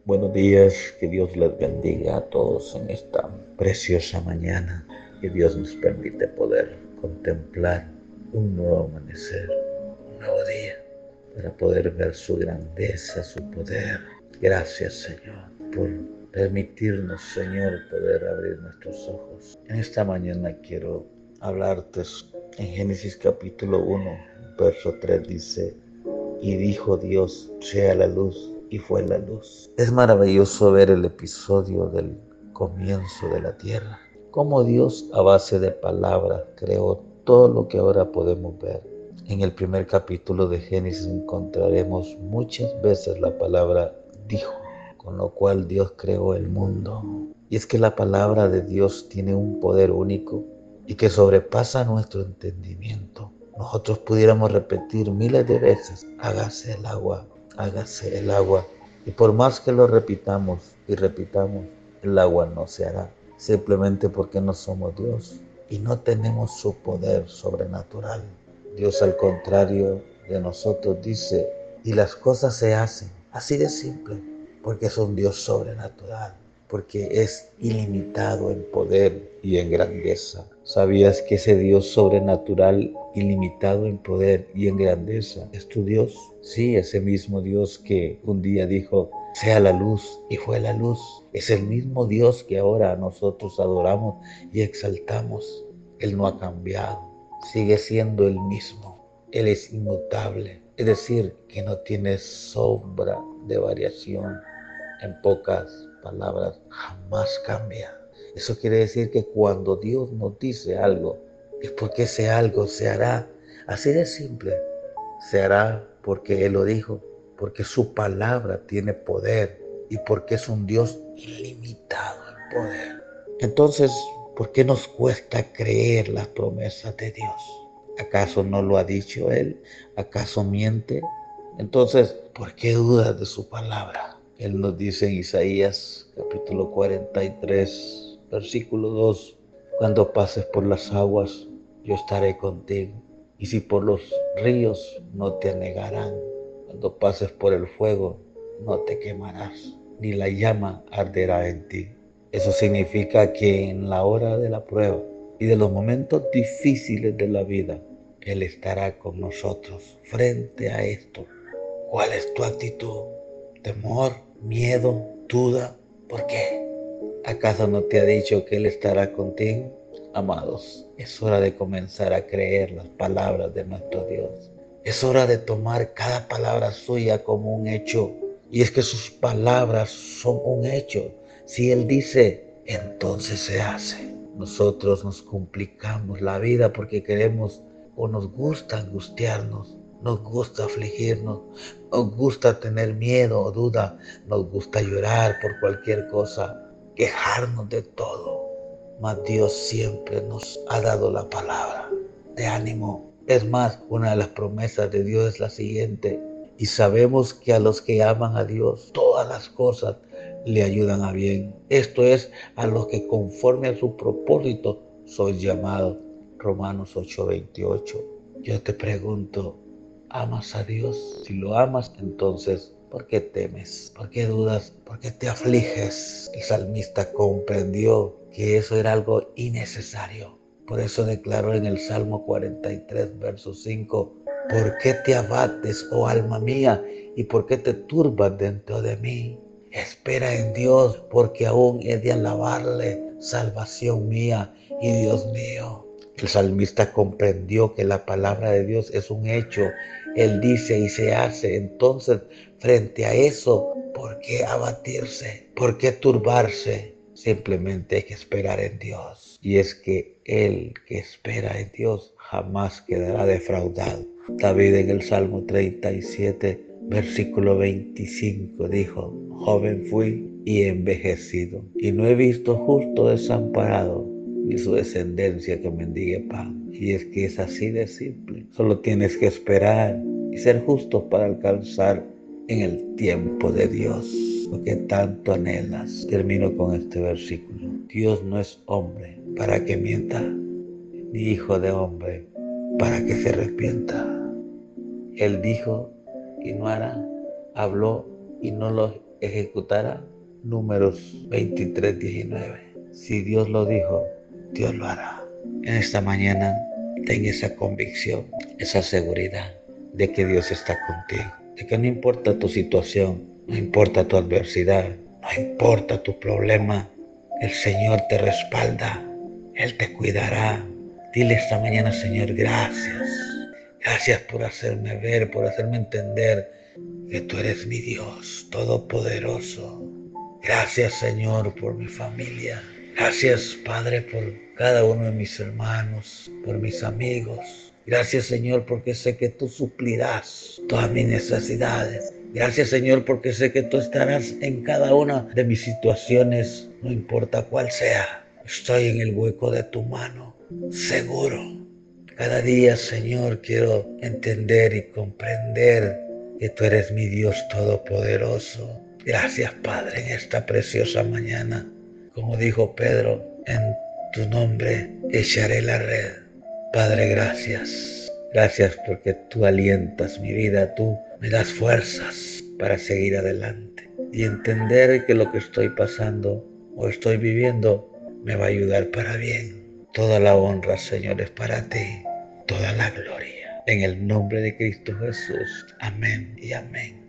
Buenos días, que Dios les bendiga a todos en esta preciosa mañana, que Dios nos permite poder contemplar un nuevo amanecer, un nuevo día, para poder ver su grandeza, su poder. Gracias, Señor, por permitirnos, Señor, poder abrir nuestros ojos. En esta mañana quiero hablarte en Génesis capítulo 1, verso 3 dice: y dijo Dios, sea la luz, y fue la luz. Es maravilloso ver el episodio del comienzo de la tierra, cómo Dios a base de palabras creó todo lo que ahora podemos ver. En el primer capítulo de Génesis encontraremos muchas veces la palabra dijo, con lo cual Dios creó el mundo. Y es que la palabra de Dios tiene un poder único y que sobrepasa nuestro entendimiento. Nosotros pudiéramos repetir miles de veces: hágase el agua. Y por más que lo repitamos y repitamos, el agua no se hará. Simplemente porque no somos Dios y no tenemos su poder sobrenatural. Dios, al contrario de nosotros, dice, y las cosas se hacen. Así de simple, porque es un Dios sobrenatural, porque es ilimitado en poder y en grandeza. ¿Sabías que ese Dios sobrenatural, ilimitado en poder y en grandeza, es tu Dios? Sí, ese mismo Dios que un día dijo, sea la luz, y fue la luz. Es el mismo Dios que ahora nosotros adoramos y exaltamos. Él no ha cambiado, sigue siendo el mismo. Él es inmutable, es decir, que no tiene sombra de variación. En pocas palabras, jamás cambia. Eso quiere decir que cuando Dios nos dice algo, es porque ese algo se hará. Así de simple. Se hará porque Él lo dijo, porque su palabra tiene poder y porque es un Dios ilimitado en poder. Entonces, ¿por qué nos cuesta creer las promesas de Dios? ¿Acaso no lo ha dicho Él? ¿Acaso miente? Entonces, ¿por qué dudas de su palabra? Él nos dice en Isaías capítulo 43, versículo 2, cuando pases por las aguas, yo estaré contigo. Y si por los ríos, no te anegarán. Cuando pases por el fuego, no te quemarás, ni la llama arderá en ti. Eso significa que en la hora de la prueba y de los momentos difíciles de la vida, Él estará con nosotros frente a esto. ¿Cuál es tu actitud? ¿Temor? ¿Miedo? ¿Duda? ¿Por qué? ¿Acaso no te ha dicho que Él estará contigo? Amados, es hora de comenzar a creer las palabras de nuestro Dios. Es hora de tomar cada palabra suya como un hecho. Y es que sus palabras son un hecho. Si Él dice, entonces se hace. Nosotros nos complicamos la vida porque queremos o nos gusta angustiarnos, nos gusta afligirnos, nos gusta tener miedo o duda, nos gusta llorar por cualquier cosa, quejarnos de todo. Mas Dios siempre nos ha dado la palabra de ánimo. Es más, una de las promesas de Dios es la siguiente: y sabemos que a los que aman a Dios, todas las cosas le ayudan a bien. Esto es, a los que conforme a su propósito sois llamados. Romanos 8:28. Yo te pregunto, ¿amas a Dios? Si lo amas, entonces, ¿por qué temes? ¿Por qué dudas? ¿Por qué te afliges? El salmista comprendió que eso era algo innecesario. Por eso declaró en el Salmo 43, verso 5, ¿por qué te abates, oh alma mía? ¿Y por qué te turbas dentro de mí? Espera en Dios, porque aún he de alabarle, salvación mía y Dios mío. El salmista comprendió que la palabra de Dios es un hecho. Él dice y se hace. Entonces, frente a eso, ¿por qué abatirse? ¿Por qué turbarse? Simplemente hay que esperar en Dios. Y es que el que espera en Dios jamás quedará defraudado. David en el Salmo 37, versículo 25 dijo, joven fui y he envejecido, y no he visto justo desamparado, ni su descendencia que mendigue pan. Y es que es así de simple. Solo tienes que esperar y ser justo para alcanzar en el tiempo de Dios lo que tanto anhelas. Termino con este versículo. Dios no es hombre para que mienta, ni hijo de hombre para que se arrepienta. Él dijo y no hará, habló y no lo ejecutará. Números 23:19. Si Dios lo dijo, Dios lo hará. En esta mañana ten esa convicción, esa seguridad de que Dios está contigo, de que no importa tu situación, no importa tu adversidad, no importa tu problema, el Señor te respalda, Él te cuidará. Dile esta mañana: Señor, gracias. Gracias por hacerme ver, por hacerme entender que tú eres mi Dios todopoderoso. Gracias, Señor, por mi familia. Gracias, Padre, por cada uno de mis hermanos, por mis amigos. Gracias, Señor, porque sé que tú suplirás todas mis necesidades. Gracias, Señor, porque sé que tú estarás en cada una de mis situaciones, no importa cuál sea. Estoy en el hueco de tu mano, seguro. Cada día, Señor, quiero entender y comprender que tú eres mi Dios todopoderoso. Gracias, Padre, en esta preciosa mañana. Como dijo Pedro, en tu nombre echaré la red. Padre, gracias. Gracias porque tú alientas mi vida, tú me das fuerzas para seguir adelante y entender que lo que estoy pasando o estoy viviendo me va a ayudar para bien. Toda la honra, Señor, es para ti, toda la gloria. En el nombre de Cristo Jesús. Amén y amén.